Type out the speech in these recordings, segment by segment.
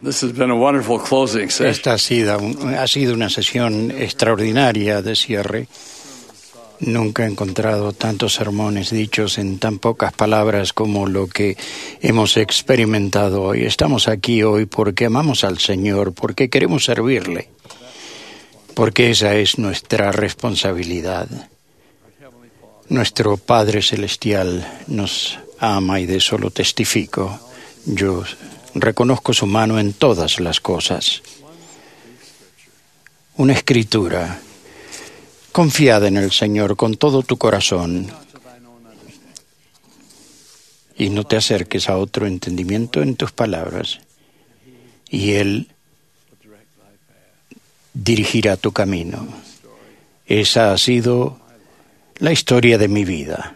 This has been a wonderful closing session. Esta ha sido una sesión extraordinaria de cierre. Nunca he encontrado tantos sermones dichos en tan pocas palabras como lo que hemos experimentado hoy. Estamos aquí hoy porque amamos al Señor, porque queremos servirle, porque esa es nuestra responsabilidad. Nuestro Padre Celestial nos ama y de eso lo testifico. Yo reconozco su mano en todas las cosas. Una escritura. Confiad en el Señor con todo tu corazón y no te acerques a otro entendimiento en tus palabras, y Él dirigirá tu camino. Esa ha sido la historia de mi vida.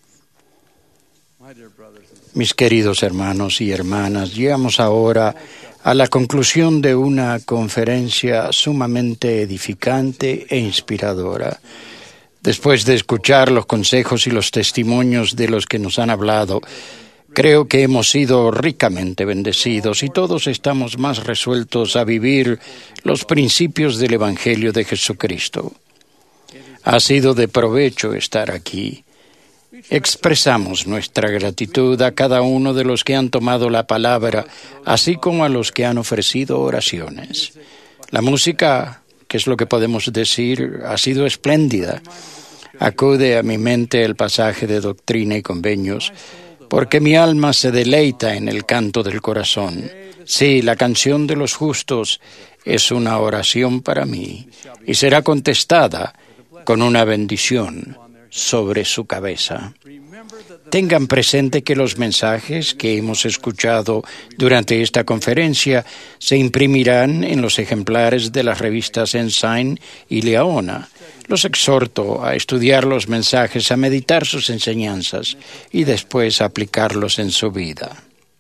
Mis queridos hermanos y hermanas, llegamos ahora a la conclusión de una conferencia sumamente edificante e inspiradora. Después de escuchar los consejos y los testimonios de los que nos han hablado, creo que hemos sido ricamente bendecidos y todos estamos más resueltos a vivir los principios del Evangelio de Jesucristo. Ha sido de provecho estar aquí. Expresamos nuestra gratitud a cada uno de los que han tomado la palabra, así como a los que han ofrecido oraciones. La música, ¿qué es lo que podemos decir?, ha sido espléndida. Acude a mi mente el pasaje de Doctrina y Convenios, porque mi alma se deleita en el canto del corazón. Sí, la canción de los justos es una oración para mí y será contestada con una bendición sobre su cabeza. Tengan presente que los mensajes que hemos escuchado durante esta conferencia se imprimirán en los ejemplares de las revistas Ensign y Leona. Los exhorto a estudiar los mensajes, a meditar sus enseñanzas y después a aplicarlos en su vida.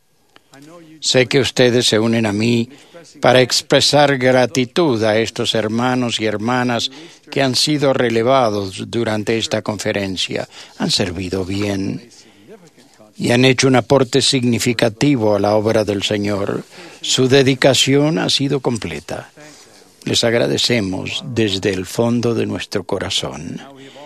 Sé que ustedes se unen a mí para expresar gratitud a estos hermanos y hermanas que han sido relevados durante esta conferencia. Han servido bien y han hecho un aporte significativo a la obra del Señor. Su dedicación ha sido completa. Les agradecemos desde el fondo de nuestro corazón.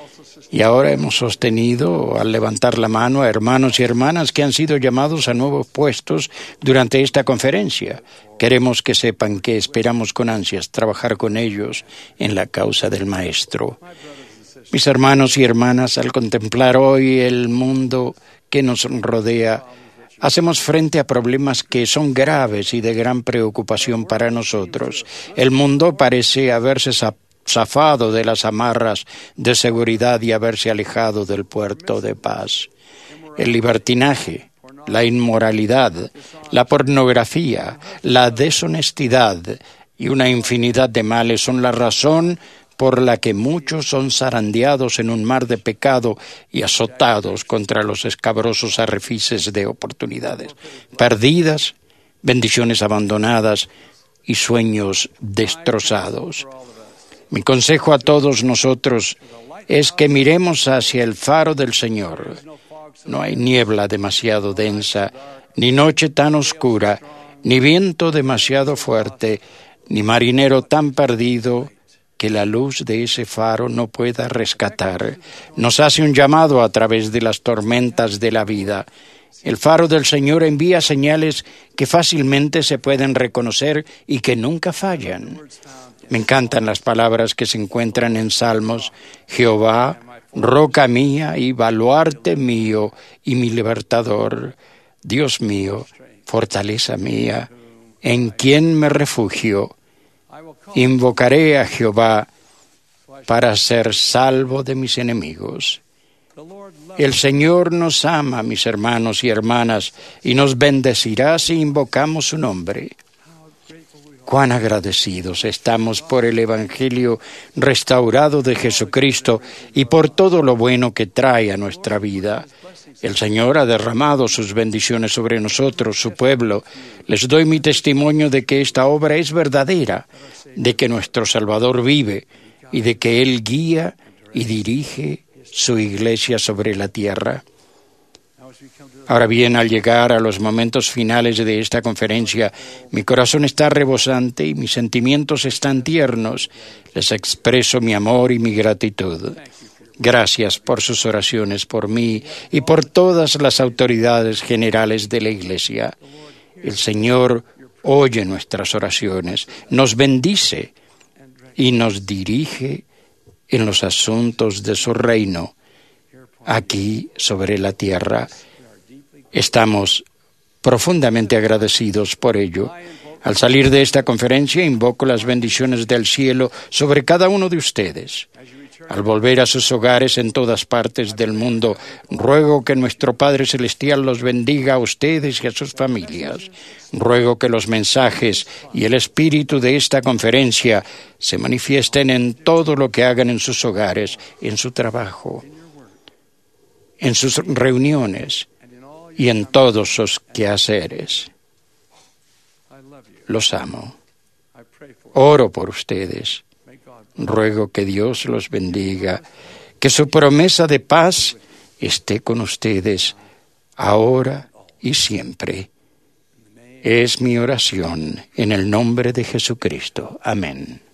Y ahora hemos sostenido, al levantar la mano, a hermanos y hermanas que han sido llamados a nuevos puestos durante esta conferencia. Queremos que sepan que esperamos con ansias trabajar con ellos en la causa del Maestro. Mis hermanos y hermanas, al contemplar hoy el mundo que nos rodea, hacemos frente a problemas que son graves y de gran preocupación para nosotros. El mundo parece haberse zafado de las amarras de seguridad y haberse alejado del puerto de paz. El libertinaje, la inmoralidad, la pornografía, la deshonestidad y una infinidad de males son la razón por la que muchos son zarandeados en un mar de pecado y azotados contra los escabrosos arrecifes de oportunidades perdidas, bendiciones abandonadas y sueños destrozados. Mi consejo a todos nosotros es que miremos hacia el faro del Señor. No hay niebla demasiado densa, ni noche tan oscura, ni viento demasiado fuerte, ni marinero tan perdido que la luz de ese faro no pueda rescatar. Nos hace un llamado a través de las tormentas de la vida. El faro del Señor envía señales que fácilmente se pueden reconocer y que nunca fallan. Me encantan las palabras que se encuentran en Salmos. Jehová, roca mía y baluarte mío y mi libertador. Dios mío, fortaleza mía, en quien me refugio. Invocaré a Jehová para ser salvo de mis enemigos. El Señor nos ama, mis hermanos y hermanas, y nos bendecirá si invocamos su nombre. Cuán agradecidos estamos por el Evangelio restaurado de Jesucristo y por todo lo bueno que trae a nuestra vida. El Señor ha derramado sus bendiciones sobre nosotros, su pueblo. Les doy mi testimonio de que esta obra es verdadera, de que nuestro Salvador vive y de que Él guía y dirige su iglesia sobre la tierra. Ahora bien, al llegar a los momentos finales de esta conferencia, mi corazón está rebosante y mis sentimientos están tiernos. Les expreso mi amor y mi gratitud. Gracias por sus oraciones por mí y por todas las autoridades generales de la Iglesia. El Señor oye nuestras oraciones, nos bendice y nos dirige en los asuntos de su reino, aquí sobre la tierra. Estamos profundamente agradecidos por ello. Al salir de esta conferencia, invoco las bendiciones del cielo sobre cada uno de ustedes. Al volver a sus hogares en todas partes del mundo, ruego que nuestro Padre Celestial los bendiga a ustedes y a sus familias. Ruego que los mensajes y el espíritu de esta conferencia se manifiesten en todo lo que hagan en sus hogares, en su trabajo, en sus reuniones y en todos sus quehaceres. Los amo. Oro por ustedes. Ruego que Dios los bendiga, que su promesa de paz esté con ustedes ahora y siempre. Es mi oración en el nombre de Jesucristo. Amén.